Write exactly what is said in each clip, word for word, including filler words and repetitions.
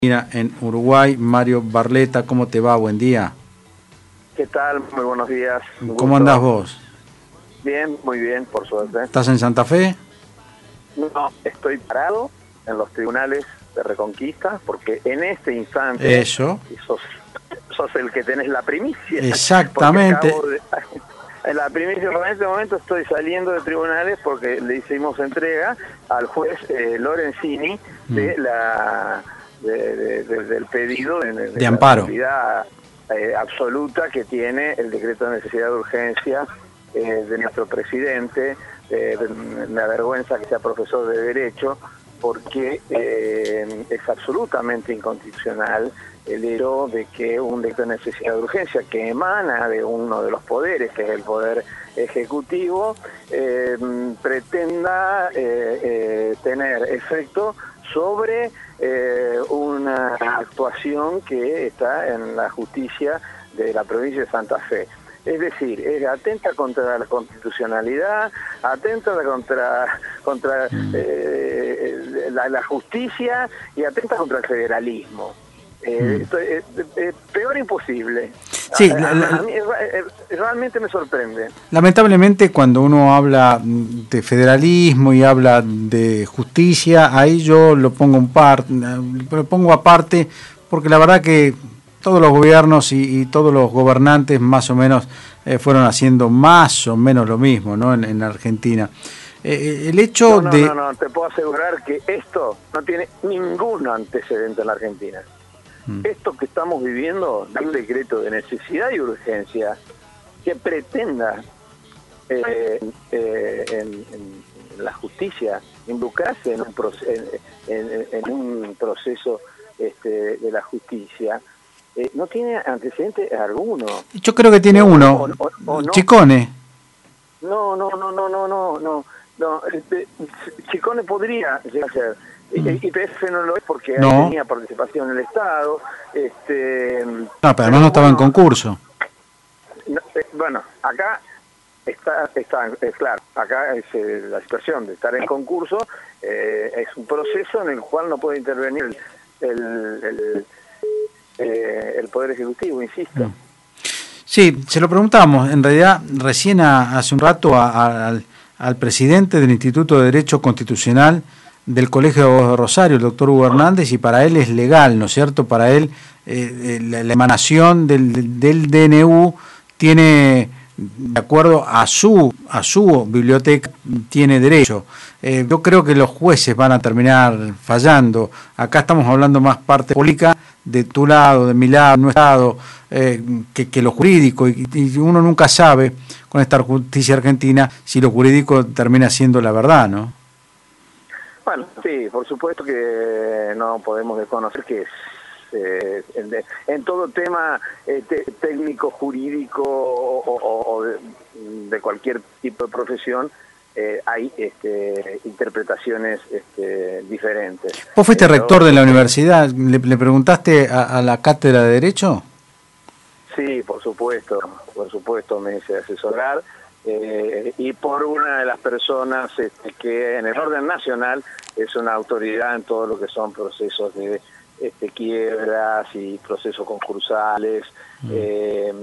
En Uruguay. Mario Barleta, ¿cómo te va? Buen día. ¿Qué tal? Muy buenos días. ¿Cómo andás vos? Bien, muy bien, por suerte. ¿Estás en Santa Fe? No, estoy parado en los tribunales de Reconquista, porque en este instante Eso. sos, sos el que tenés la primicia. Exactamente. De, en la primicia, en este momento estoy saliendo de tribunales porque le hicimos entrega al juez eh, Lorenzini de mm. la... De, de, de, del pedido de, de, de amparo la necesidad eh, absoluta que tiene el decreto de necesidad de urgencia eh, de nuestro presidente. Eh, me avergüenza que sea profesor de Derecho, porque eh, es absolutamente inconstitucional el hecho de que un decreto de necesidad de urgencia que emana de uno de los poderes, que es el poder ejecutivo, eh, pretenda eh, eh, tener efecto sobre eh, una actuación que está en la justicia de la provincia de Santa Fe. Es decir, es atenta contra la constitucionalidad, atenta contra contra eh, la, la justicia y atenta contra el federalismo. Eh, esto, eh, eh, peor imposible. Sí, a, la, la, a mí realmente me sorprende. Lamentablemente, cuando uno habla de federalismo y habla de justicia, ahí yo lo pongo un par, lo pongo aparte, porque la verdad que todos los gobiernos y, y todos los gobernantes más o menos eh, fueron haciendo más o menos lo mismo, ¿no? En, en Argentina. Eh, el hecho no, no, de... No, no, te puedo asegurar que esto no tiene ningún antecedente en la Argentina. Mm. Esto que estamos viviendo de un decreto de necesidad y urgencia que pretenda eh, eh, en, en la justicia involucrarse en un, proceso, en, en, en un proceso este, de la justicia, eh, no tiene antecedente alguno. Yo creo que tiene uno, o, o, o no. Chicone. No, no, no, no, no, no, no, no. Este, Chicone podría llegar a ser. Mm. Y P F no lo es porque no. ahí tenía participación en el Estado. Este, no, pero además no estaba bueno, en concurso. No, eh, bueno, acá está, está es claro, acá es eh, la situación de estar en concurso, eh, es un proceso en el cual no puede intervenir el, el, el, eh, el Poder Ejecutivo, insisto. Mm. Sí, se lo preguntamos, en realidad recién a, hace un rato a, a, al, al presidente del Instituto de Derecho Constitucional del Colegio de Rosario, el doctor Hugo Hernández, y para él es legal, ¿no es cierto? Para él eh, la, la emanación del, del D N U tiene, de acuerdo a su a su biblioteca, tiene derecho. Eh, yo creo que los jueces van a terminar fallando. Acá estamos hablando más parte política, de tu lado, de mi lado, de nuestro lado, eh, que, que lo jurídico, y, y uno nunca sabe con esta justicia argentina si lo jurídico termina siendo la verdad, ¿no? Bueno, sí, por supuesto que no podemos desconocer que es, eh, en, en todo tema eh, te, técnico, jurídico o, o, o de, de cualquier tipo de profesión, eh, hay este, interpretaciones este, diferentes. ¿Vos fuiste Pero, rector de la universidad? ¿Le, le preguntaste a, a la cátedra de Derecho? Sí, por supuesto, por supuesto me hice asesorar. Eh, y por una de las personas este, que en el orden nacional es una autoridad en todo lo que son procesos de este, quiebras y procesos concursales. Mm. Eh,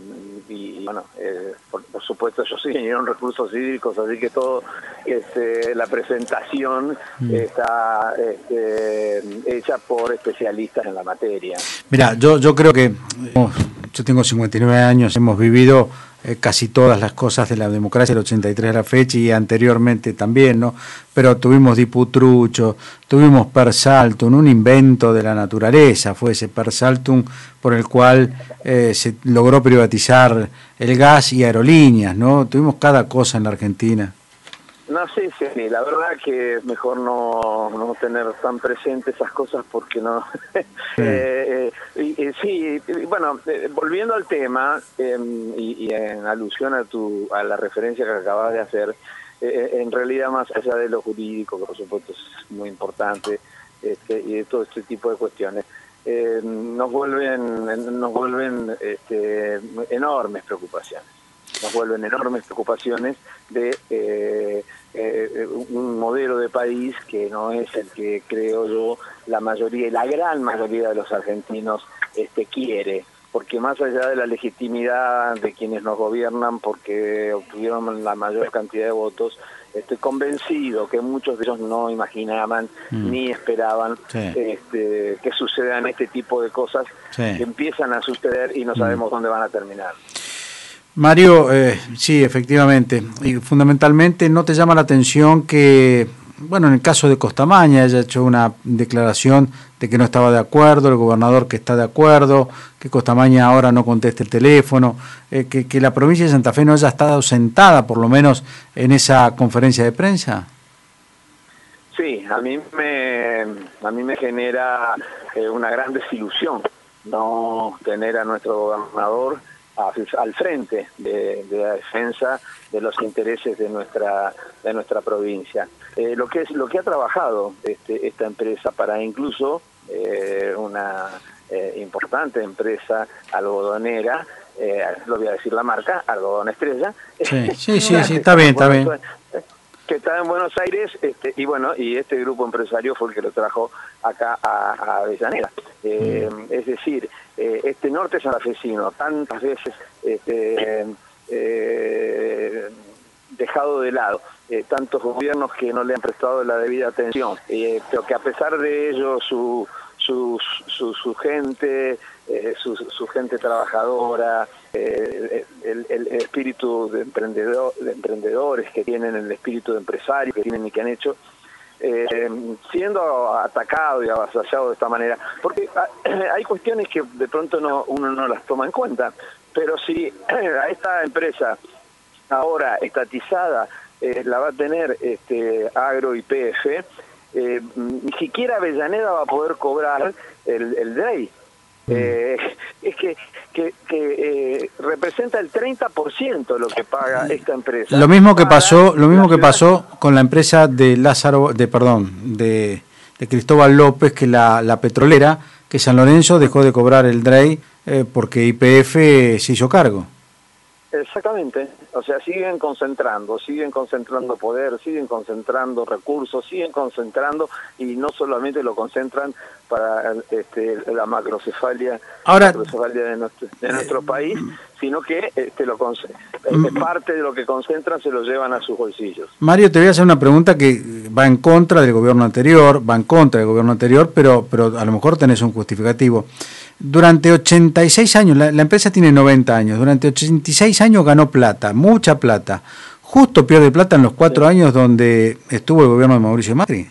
y, y bueno, eh, por, por supuesto yo soy ingeniero en recursos hídricos, así que todo este, la presentación mm. está este, hecha por especialistas en la materia. Mira, yo, yo creo que oh, yo tengo cincuenta y nueve años, hemos vivido Eh, casi todas las cosas de la democracia del ochenta y tres a la fecha y anteriormente también, ¿no? Pero tuvimos Diputrucho, tuvimos Persaltum, un invento de la naturaleza fue ese Persaltum por el cual eh, se logró privatizar el gas y aerolíneas, ¿no? Tuvimos cada cosa en la Argentina. No, sí, sí, la verdad que es mejor no, no tener tan presente esas cosas porque no... Sí, eh, eh, y, sí y, bueno, eh, volviendo al tema, eh, y, y en alusión a tu a la referencia que acabas de hacer, eh, en realidad más allá de lo jurídico, que por supuesto es muy importante, este, y de todo este tipo de cuestiones, eh, nos vuelven, nos vuelven este, enormes preocupaciones. Nos vuelven enormes preocupaciones de, eh, eh, un modelo de país que no es el que creo yo la mayoría y la gran mayoría de los argentinos este, quiere, porque más allá de la legitimidad de quienes nos gobiernan porque obtuvieron la mayor cantidad de votos, estoy convencido que muchos de ellos no imaginaban mm. ni esperaban sí. este, que sucedan este tipo de cosas sí. que empiezan a suceder y no sabemos mm. dónde van a terminar. Mario, eh, sí, efectivamente, y fundamentalmente no te llama la atención que, bueno, en el caso de Costamaña haya hecho una declaración de que no estaba de acuerdo, el gobernador que está de acuerdo, que Costamaña ahora no conteste el teléfono, eh, que, que la provincia de Santa Fe no haya estado sentada por lo menos en esa conferencia de prensa? Sí, a mí me, a mí me genera eh, una gran desilusión no tener a nuestro gobernador al frente de, de la defensa de los intereses de nuestra de nuestra provincia. Eh, lo que es lo que ha trabajado este, esta empresa para incluso eh, una eh, importante empresa algodonera, eh, lo voy a decir la marca, Algodón Estrella. Sí, sí, sí, sí, está bien, está bien. Que está en Buenos Aires, este, y bueno, y este grupo empresario fue el que lo trajo acá a, a Avellaneda. Eh, mm. Es decir, eh, este norte santafesino, tantas veces este, eh, dejado de lado, eh, tantos gobiernos que no le han prestado la debida atención, eh, pero que a pesar de ello su, su, su, su gente, eh, su, su gente trabajadora, eh, el, el, el espíritu de, emprendedor, de emprendedores que tienen, el espíritu de empresarios que tienen y que han hecho, eh, siendo atacado y avasallado de esta manera, porque hay cuestiones que de pronto no, uno no las toma en cuenta, pero si a esta empresa ahora estatizada eh, la va a tener este Agro y P F, eh, ni siquiera Avellaneda va a poder cobrar el, el D R E I. Eh, es que, que, que eh, representa el treinta por ciento lo que paga esta empresa. Lo mismo que pasó, lo mismo que pasó con la empresa de Lázaro, de perdón, de, de Cristóbal López, que la, la petrolera, que San Lorenzo dejó de cobrar el D R E I eh, porque Y P F se hizo cargo. Exactamente, o sea, siguen concentrando, siguen concentrando poder, siguen concentrando recursos, siguen concentrando y no solamente lo concentran para este, la macrocefalia, Ahora, macrocefalia de, nuestro, de nuestro país, sino que este, lo este, parte de lo que concentran se lo llevan a sus bolsillos. Mario, te voy a hacer una pregunta que va en contra del gobierno anterior, va en contra del gobierno anterior, pero, pero a lo mejor tenés un justificativo. Durante ochenta y seis años, la, la empresa tiene noventa años, durante ochenta y seis años ganó plata, mucha plata. Justo pierde plata en los cuatro sí. años donde estuvo el gobierno de Mauricio Macri.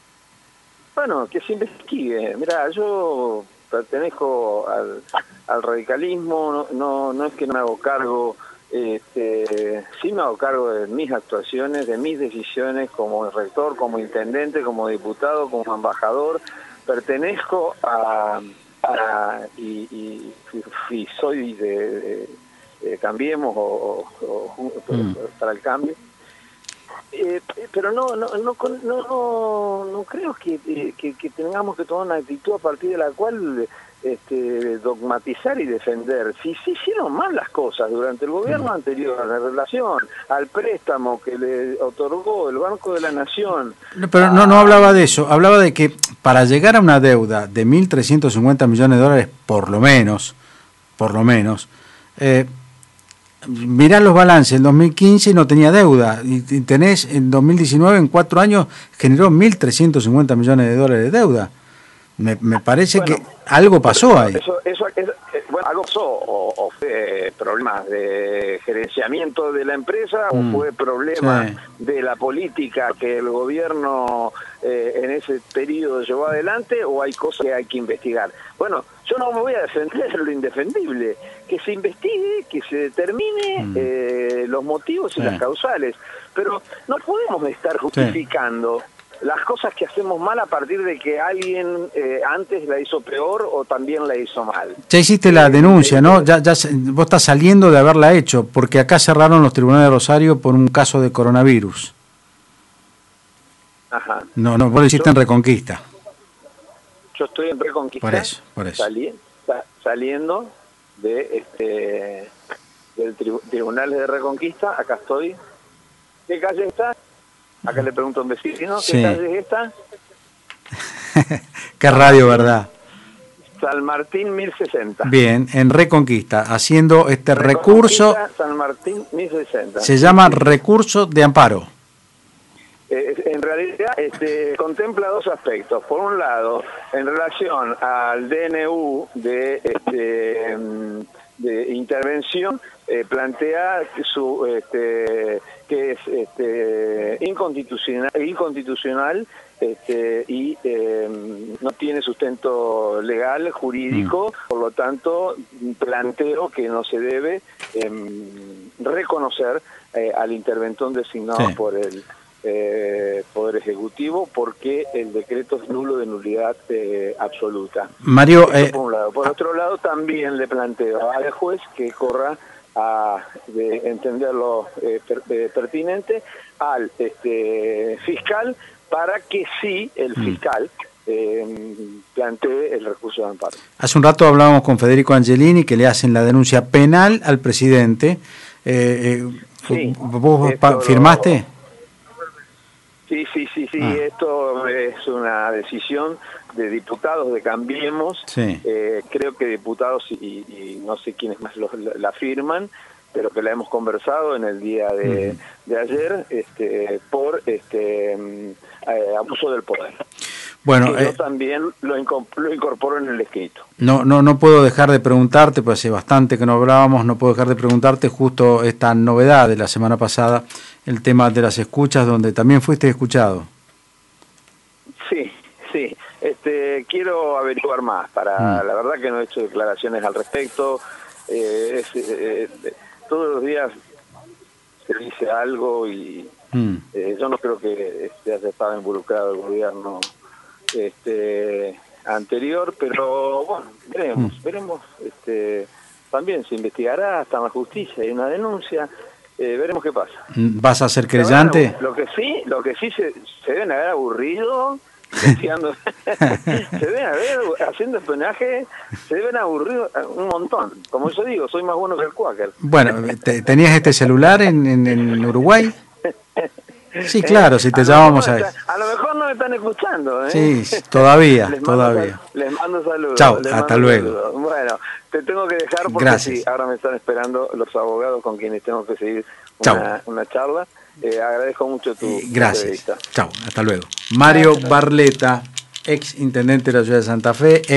Bueno, que se investigue. Mira, yo pertenezco al, al radicalismo, no, no, no es que no me hago cargo, este, sí me hago cargo de mis actuaciones, de mis decisiones como rector, como intendente, como diputado, como embajador. Pertenezco a... Ah, y, y, y soy de, de, de Cambiemos o, o, o mm. para el cambio, eh, pero no no no no no creo que, que, que tengamos que tomar una actitud a partir de la cual este, dogmatizar y defender. Si se hicieron mal las cosas durante el gobierno anterior en relación al préstamo que le otorgó el Banco de la Nación. No, pero no, no hablaba de eso, hablaba de que para llegar a una deuda de mil trescientos cincuenta millones de dólares, por lo menos, por lo menos, eh, mirá los balances, en dos mil quince no tenía deuda, y, y tenés en dos mil diecinueve, en cuatro años, generó mil trescientos cincuenta millones de dólares de deuda. Me, me parece bueno, que algo pasó ahí. Eso, eso, eso, bueno, algo pasó, o, o fue problemas de gerenciamiento de la empresa, mm, o fue problema sí. de la política que el gobierno eh, en ese periodo llevó adelante, o hay cosas que hay que investigar. Bueno, yo no me voy a defender lo indefendible, que se investigue, que se determine mm. eh, los motivos y sí. las causales, pero no podemos estar justificando sí. las cosas que hacemos mal a partir de que alguien eh, antes la hizo peor o también la hizo mal. Ya hiciste la denuncia, ¿no? Ya, ya vos estás saliendo de haberla hecho, porque acá cerraron los tribunales de Rosario por un caso de coronavirus. Ajá. No, no, vos lo hiciste yo, en Reconquista. Yo estoy en Reconquista. Por eso, por eso. Salí, sa, saliendo de este del tribu, tribunales de Reconquista, acá estoy. ¿Qué calle está? Acá le pregunto a un vecino, ¿qué Sí. calle es esta? Qué radio, ¿verdad? San Martín mil sesenta. Bien, en Reconquista, haciendo este Reconquista, recurso, San Martín mil sesenta. se llama recurso de amparo. Eh, en realidad este, contempla dos aspectos. Por un lado, en relación al D N U de, este, de intervención, eh, plantea que, su, este, que es este, inconstitucional, inconstitucional este, y eh, no tiene sustento legal, jurídico, mm. por lo tanto planteo que no se debe eh, reconocer eh, al interventor designado sí. por el Eh, Poder Ejecutivo, porque el decreto es nulo de nulidad eh, absoluta. Mario, eh, por un lado. Por otro lado, también le planteo al juez que corra a de entenderlo eh, per, eh, pertinente al este, fiscal para que sí el fiscal eh, plantee el recurso de amparo. Hace un rato hablábamos con Federico Angelini, que le hacen la denuncia penal al presidente. Eh, eh, sí, ¿Vos firmaste? Lo, Sí, sí, sí, sí. Ah. Esto es una decisión de diputados de Cambiemos. Sí. Eh, creo que diputados y, y no sé quiénes más los, la firman, pero que la hemos conversado en el día de, uh-huh. de ayer este, por este eh, abuso del poder. Bueno, que eh, yo también lo, lo incorporo en el escrito. No, no, no puedo dejar de preguntarte, pues hace bastante que no hablábamos, no puedo dejar de preguntarte justo esta novedad de la semana pasada, el tema de las escuchas, donde también fuiste escuchado. Sí, sí. Este, quiero averiguar más. Para mm. La verdad que no he hecho declaraciones al respecto. Eh, es, eh, todos los días se dice algo y mm. eh, yo no creo que este, haya estado involucrado el gobierno este anterior, pero bueno, veremos, mm. veremos. Este, también se investigará hasta la justicia, hay una denuncia. Eh, veremos qué pasa. ¿Vas a ser creyente? Lo que sí, lo que sí se, se deben haber aburrido, deseando, se deben haber haciendo espionaje, se deben aburrir un montón. Como yo digo, soy más bueno que el Quaker. Bueno, ¿te, ¿tenías este celular en, en, en Uruguay? Sí, claro, si te llamamos a eso. A lo mejor no me están escuchando, ¿eh? Sí, todavía, les todavía. Mando, les mando saludos. Chao, les hasta mando luego. Saludos. Bueno, te tengo que dejar porque Gracias. Sí, ahora me están esperando los abogados con quienes tengo que seguir una, una charla. Eh, agradezco mucho tu eh, Gracias. Chao, hasta luego. Mario Barletta, ex intendente de la ciudad de Santa Fe.